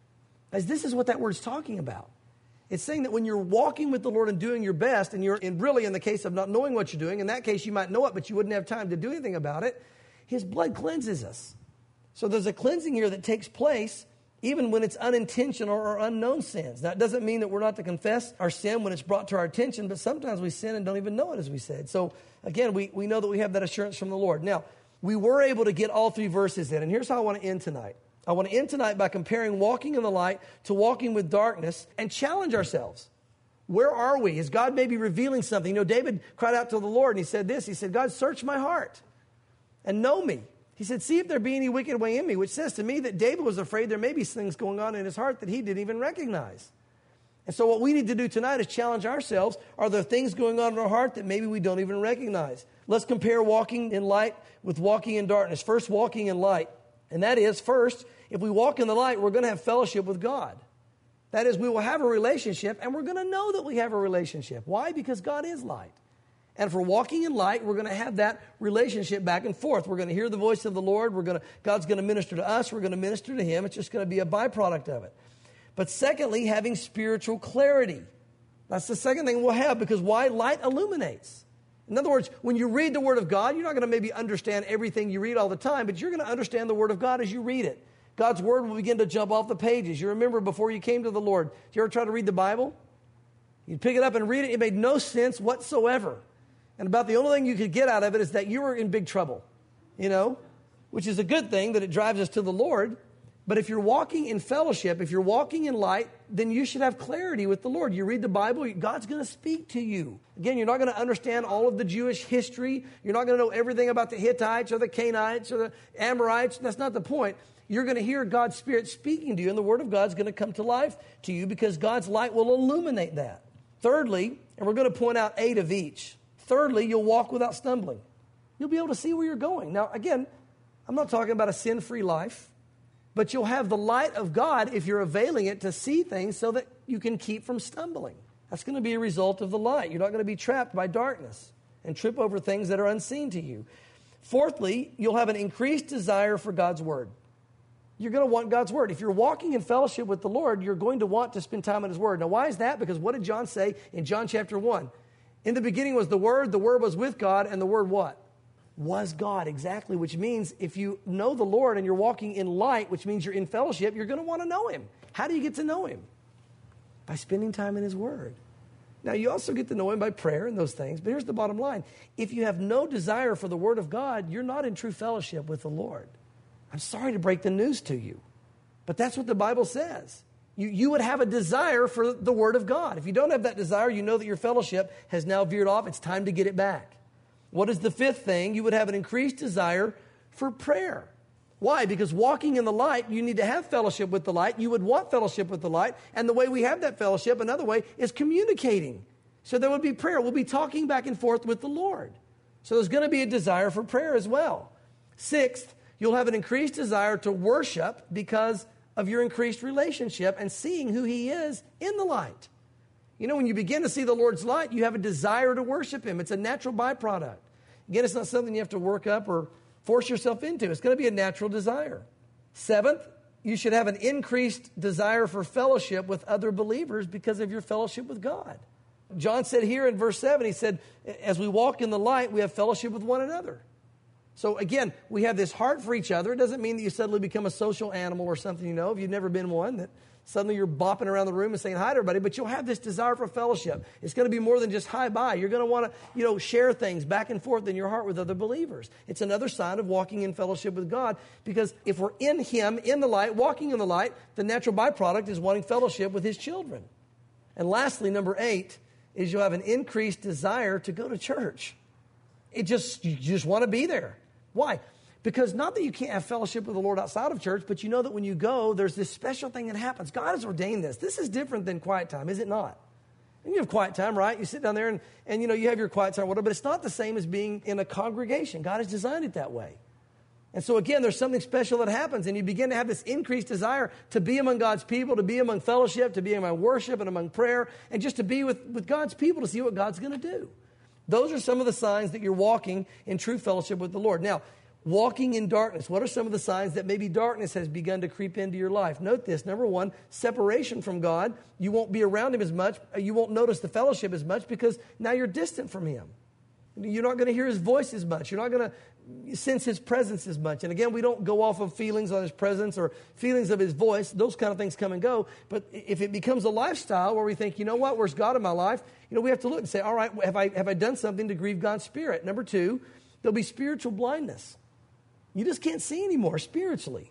As this is what that word's talking about. It's saying that when you're walking with the Lord and doing your best, and you're really in the case of not knowing what you're doing, in that case you might know it, but you wouldn't have time to do anything about it, his blood cleanses us. So there's a cleansing here that takes place even when it's unintentional or unknown sins. Now, it doesn't mean that we're not to confess our sin when it's brought to our attention, but sometimes we sin and don't even know it, as we said. So again, we know that we have that assurance from the Lord. Now, we were able to get all three verses in, and here's how I want to end tonight. I want to end tonight by comparing walking in the light to walking with darkness and challenge ourselves. Where are we? Is God maybe revealing something? You know, David cried out to the Lord and he said this. He said, God, search my heart and know me. He said, see if there be any wicked way in me, which says to me that David was afraid there may be things going on in his heart that he didn't even recognize. And so what we need to do tonight is challenge ourselves. Are there things going on in our heart that maybe we don't even recognize? Let's compare walking in light with walking in darkness. First, walking in light. And that is, first, if we walk in the light, we're going to have fellowship with God. That is, we will have a relationship, and we're going to know that we have a relationship. Why? Because God is light. And if we're walking in light, we're going to have that relationship back and forth. We're going to hear the voice of the Lord. God's going to minister to us. We're going to minister to him. It's just going to be a byproduct of it. But secondly, having spiritual clarity. That's the second thing we'll have, because why? Light illuminates. In other words, when you read the Word of God, you're not going to maybe understand everything you read all the time, but you're going to understand the Word of God as you read it. God's Word will begin to jump off the pages. You remember before you came to the Lord, did you ever try to read the Bible? You'd pick it up and read it. It made no sense whatsoever. And about the only thing you could get out of it is that you were in big trouble, which is a good thing that it drives us to the Lord. But if you're walking in fellowship, if you're walking in light, then you should have clarity with the Lord. You read the Bible, God's going to speak to you. Again, you're not going to understand all of the Jewish history. You're not going to know everything about the Hittites or the Canaanites or the Amorites. That's not the point. You're going to hear God's Spirit speaking to you, and the Word of God's going to come to life to you because God's light will illuminate that. Thirdly, and we're going to point out 8 of each. Thirdly, you'll walk without stumbling. You'll be able to see where you're going. Now, again, I'm not talking about a sin-free life. But you'll have the light of God if you're availing it to see things so that you can keep from stumbling. That's going to be a result of the light. You're not going to be trapped by darkness and trip over things that are unseen to you. Fourthly, you'll have an increased desire for God's Word. You're going to want God's Word. If you're walking in fellowship with the Lord, you're going to want to spend time in His Word. Now, why is that? Because what did John say in John chapter 1? In the beginning was the Word was with God, and the Word what? Was God, exactly, which means if you know the Lord and you're walking in light, which means you're in fellowship, you're going to want to know Him. How do you get to know Him? By spending time in His Word. Now, you also get to know Him by prayer and those things, but here's the bottom line. If you have no desire for the Word of God, you're not in true fellowship with the Lord. I'm sorry to break the news to you, but that's what the Bible says. You would have a desire for the Word of God. If you don't have that desire, you know that your fellowship has now veered off. It's time to get it back. What is the fifth thing? You would have an increased desire for prayer. Why? Because walking in the light, you need to have fellowship with the light. You would want fellowship with the light. And the way we have that fellowship, another way, is communicating. So there would be prayer. We'll be talking back and forth with the Lord. So there's going to be a desire for prayer as well. Sixth, you'll have an increased desire to worship because of your increased relationship and seeing who He is in the light. You know, when you begin to see the Lord's light, you have a desire to worship Him. It's a natural byproduct. Again, it's not something you have to work up or force yourself into. It's going to be a natural desire. Seventh, you should have an increased desire for fellowship with other believers because of your fellowship with God. John said here in verse 7, he said, as we walk in the light, we have fellowship with one another. So again, we have this heart for each other. It doesn't mean that you suddenly become a social animal or something, you know, if you've never been one, that suddenly you're bopping around the room and saying hi to everybody, but you'll have this desire for fellowship. It's going to be more than just hi, bye. You're going to want to, share things back and forth in your heart with other believers. It's another sign of walking in fellowship with God, because if we're in Him, in the light, walking in the light, the natural byproduct is wanting fellowship with His children. And lastly, number 8, is you'll have an increased desire to go to church. You just want to be there. Why? Because not that you can't have fellowship with the Lord outside of church, but you know that when you go, there's this special thing that happens. God has ordained this. This is different than quiet time, is it not? And you have quiet time, right? You sit down there and you have your quiet time, whatever, but it's not the same as being in a congregation. God has designed it that way. And so again, there's something special that happens, and you begin to have this increased desire to be among God's people, to be among fellowship, to be among worship and among prayer, and just to be with God's people to see what God's going to do. Those are some of the signs that you're walking in true fellowship with the Lord. Now, walking in darkness. What are some of the signs that maybe darkness has begun to creep into your life? Note this. Number 1, separation from God. You won't be around Him as much. You won't notice the fellowship as much because now you're distant from Him. You're not going to hear His voice as much. You're not going to sense His presence as much. And again, we don't go off of feelings on His presence or feelings of His voice. Those kind of things come and go. But if it becomes a lifestyle where we think, you know what, where's God in my life? We have to look and say, all right, have I done something to grieve God's Spirit? Number 2, there'll be spiritual blindness. You just can't see anymore spiritually.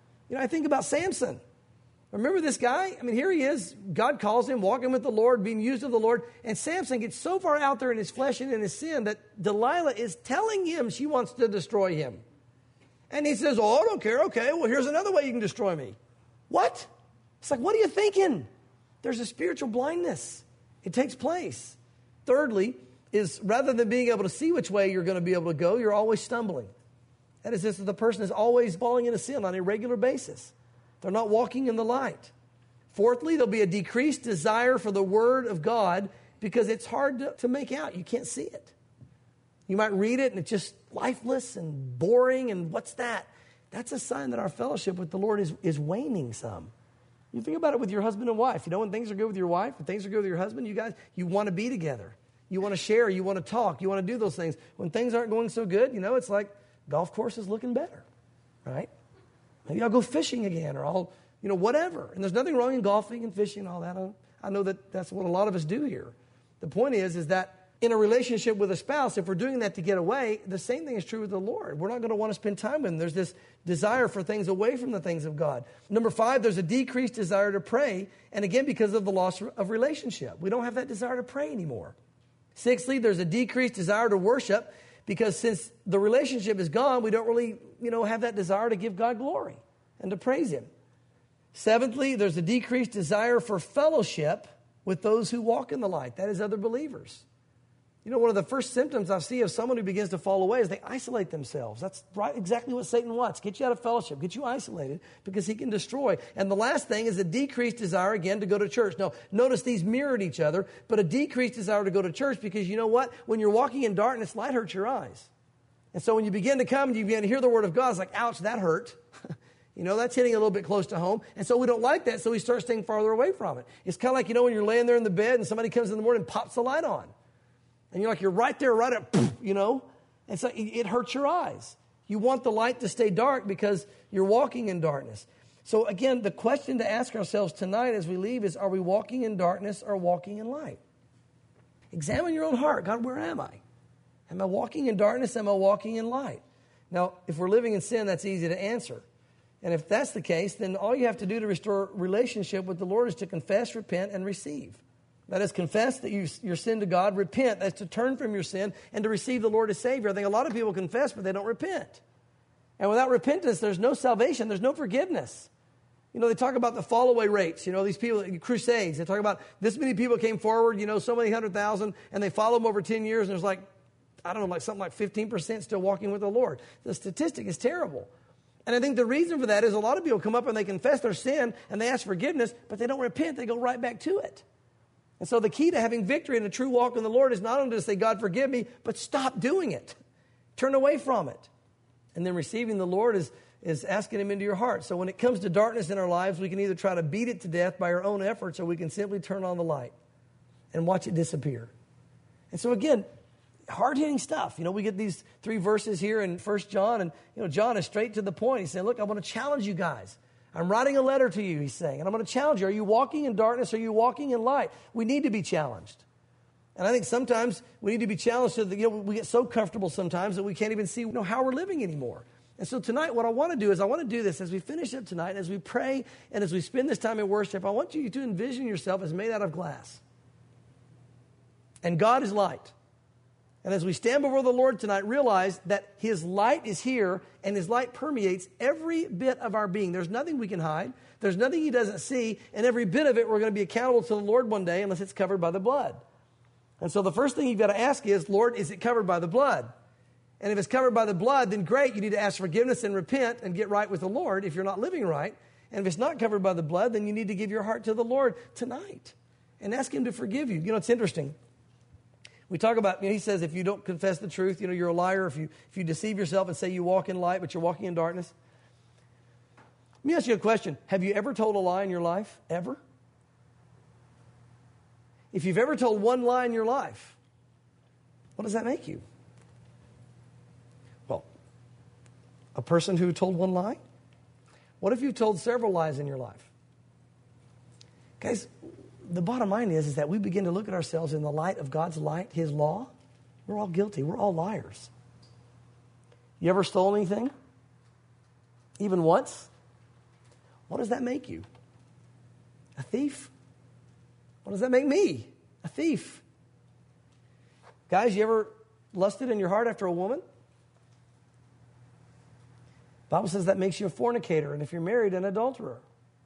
I think about Samson. Remember this guy? Here he is. God calls him, walking with the Lord, being used of the Lord. And Samson gets so far out there in his flesh and in his sin that Delilah is telling him she wants to destroy him. And he says, I don't care. Okay, well, here's another way you can destroy me. What? It's like, what are you thinking? There's a spiritual blindness. It takes place. Thirdly, is rather than being able to see which way you're going to be able to go, you're always stumbling. That is, the person is always falling into sin on a regular basis. They're not walking in the light. Fourthly, there'll be a decreased desire for the Word of God because it's hard to make out. You can't see it. You might read it and it's just lifeless and boring and what's that? That's a sign that our fellowship with the Lord is waning some. You think about it with your husband and wife. When things are good with your wife, when things are good with your husband, you want to be together. You want to share. You want to talk. You want to do those things. When things aren't going so good, it's like golf course is looking better, right? Maybe I'll go fishing again or I'll, whatever. And there's nothing wrong in golfing and fishing and all that. I know that that's what a lot of us do here. The point is that in a relationship with a spouse, if we're doing that to get away, the same thing is true with the Lord. We're not going to want to spend time with Him. There's this desire for things away from the things of God. Number 5, there's a decreased desire to pray. And again, because of the loss of relationship. We don't have that desire to pray anymore. 6thly, there's a decreased desire to worship. Because since the relationship is gone, we don't really, have that desire to give God glory and to praise Him. 7thly, there's a decreased desire for fellowship with those who walk in the light. That is other believers. One of the first symptoms I see of someone who begins to fall away is they isolate themselves. That's right, exactly what Satan wants. Get you out of fellowship, get you isolated because he can destroy. And the last thing is a decreased desire, again, to go to church. Now, notice these mirrored each other, but a decreased desire to go to church because you know what? When you're walking in darkness, light hurts your eyes. And so when you begin to come and you begin to hear the Word of God, it's like, ouch, that hurt. That's hitting a little bit close to home. And so we don't like that, so we start staying farther away from it. It's kind of like, when you're laying there in the bed and somebody comes in the morning and pops the light on. And you're right there, right up, you know. And so it hurts your eyes. You want the light to stay dark because you're walking in darkness. So again, the question to ask ourselves tonight as we leave is, are we walking in darkness or walking in light? Examine your own heart. God, where am I? Am I walking in darkness? Am I walking in light? Now, if we're living in sin, that's easy to answer. And if that's the case, then all you have to do to restore relationship with the Lord is to confess, repent, and receive. That is, confess that your sin to God, repent, that's to turn from your sin, and to receive the Lord as Savior. I think a lot of people confess, but they don't repent. And without repentance, there's no salvation, there's no forgiveness. You know, they talk about the fall away rates. You know, these people, crusades, they talk about this many people came forward, you know, so many 100,000, and they follow them over 10 years, and there's like, I don't know, like something like 15% still walking with the Lord. The statistic is terrible. And I think the reason for that is a lot of people come up and they confess their sin, and they ask forgiveness, but they don't repent, they go right back to it. And so the key to having victory in a true walk in the Lord is not only to say, God, forgive me, but stop doing it. Turn away from it. And then receiving the Lord is asking Him into your heart. So when it comes to darkness in our lives, we can either try to beat it to death by our own efforts, or we can simply turn on the light and watch it disappear. And so again, hard-hitting stuff. You know, we get these 3 verses here in 1 John, and, you know, John is straight to the point. He's saying, look, I want to challenge you guys. I'm writing a letter to you, he's saying, and I'm going to challenge you. Are you walking in darkness? Are you walking in light? We need to be challenged. And I think sometimes we need to be challenged so that, you know, we get so comfortable sometimes that we can't even see, you know, how we're living anymore. And so tonight, what I want to do is I want to do this as we finish up tonight, as we pray, and as we spend this time in worship. I want you to envision yourself as made out of glass. And God is light. And as we stand before the Lord tonight, realize that His light is here, and His light permeates every bit of our being. There's nothing we can hide. There's nothing He doesn't see. And every bit of it, we're going to be accountable to the Lord one day unless it's covered by the blood. And so the first thing you've got to ask is, Lord, is it covered by the blood? And if it's covered by the blood, then great. You need to ask forgiveness and repent and get right with the Lord if you're not living right. And if it's not covered by the blood, then you need to give your heart to the Lord tonight and ask Him to forgive you. You know, it's interesting. We talk about, you know, He says, if you don't confess the truth, you know, you're a liar. If you deceive yourself and say you walk in light, but you're walking in darkness. Let me ask you a question. Have you ever told a lie in your life? Ever? If you've ever told one lie in your life, what does that make you? Well, a person who told one lie? What if you've told several lies in your life? Guys, the bottom line is that we begin to look at ourselves in the light of God's light, His law. We're all guilty. We're all liars. You ever stole anything? Even once? What does that make you? A thief? What does that make me? A thief. Guys, you ever lusted in your heart after a woman? The Bible says that makes you a fornicator, and if you're married, an adulterer.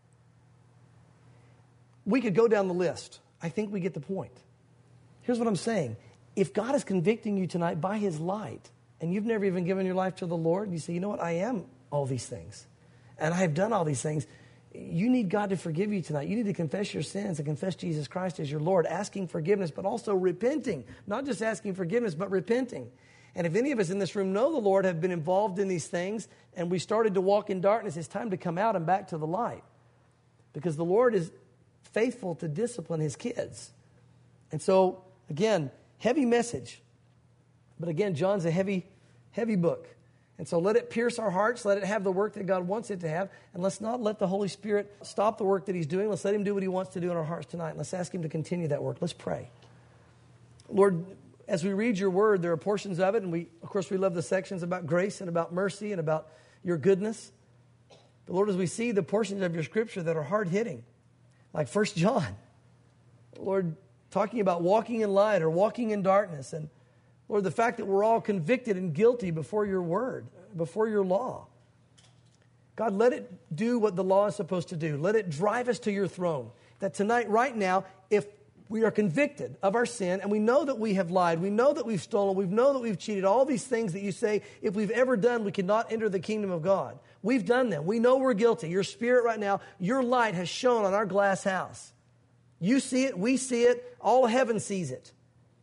We could go down the list. I think we get the point. Here's what I'm saying. If God is convicting you tonight by His light, and you've never even given your life to the Lord, and you say, you know what, I am all these things, and I have done all these things, you need God to forgive you tonight. You need to confess your sins and confess Jesus Christ as your Lord, asking forgiveness, but also repenting. Not just asking forgiveness, but repenting. And if any of us in this room know the Lord, have been involved in these things, and we started to walk in darkness, it's time to come out and back to the light. Because the Lord is faithful to discipline His kids. And so, again, heavy message. But again, John's a heavy, heavy book. And so let it pierce our hearts. Let it have the work that God wants it to have. And let's not let the Holy Spirit stop the work that He's doing. Let's let Him do what He wants to do in our hearts tonight. Let's ask Him to continue that work. Let's pray. Lord, as we read Your Word, there are portions of it, and we love the sections about grace and about mercy and about Your goodness. But Lord, as we see the portions of Your Scripture that are hard-hitting, like 1 John, Lord, talking about walking in light or walking in darkness, and Lord, the fact that we're all convicted and guilty before Your Word, before Your law. God, let it do what the law is supposed to do. Let it drive us to Your throne. That tonight, right now, if we are convicted of our sin, and we know that we have lied, we know that we've stolen, we know that we've cheated, all these things that You say, if we've ever done, we cannot enter the kingdom of God. We've done them. We know we're guilty. Your Spirit right now, Your light has shone on our glass house. You see it, we see it, all heaven sees it.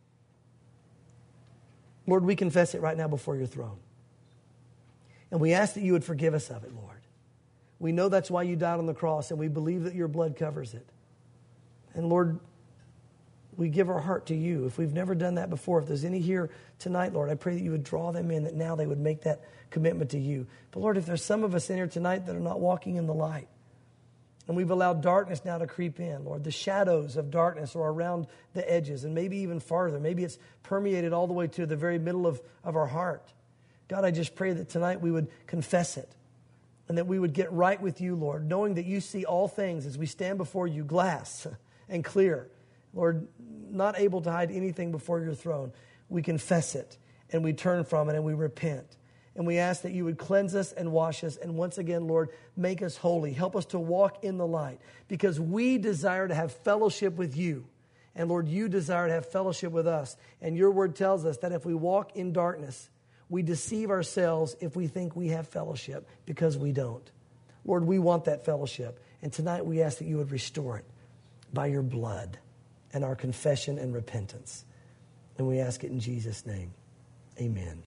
Lord, we confess it right now before Your throne. And we ask that You would forgive us of it, Lord. We know that's why You died on the cross, and we believe that Your blood covers it. And Lord, we give our heart to you. If we've never done that before, if there's any here tonight, Lord, I pray that you would draw them in, that now they would make that commitment to you. But Lord, if there's some of us in here tonight that are not walking in the light, and we've allowed darkness now to creep in, Lord, the shadows of darkness are around the edges and maybe even farther. Maybe it's permeated all the way to the very middle of our heart. God, I just pray that tonight we would confess it and that we would get right with you, Lord, knowing that you see all things as we stand before you, glass and clear. Lord, not able to hide anything before your throne. We confess it and we turn from it and we repent. And we ask that you would cleanse us and wash us. And once again, Lord, make us holy. Help us to walk in the light because we desire to have fellowship with you. And Lord, you desire to have fellowship with us. And your word tells us that if we walk in darkness, we deceive ourselves if we think we have fellowship because we don't. Lord, we want that fellowship. And tonight we ask that you would restore it by your blood and our confession and repentance. And we ask it in Jesus' name. Amen.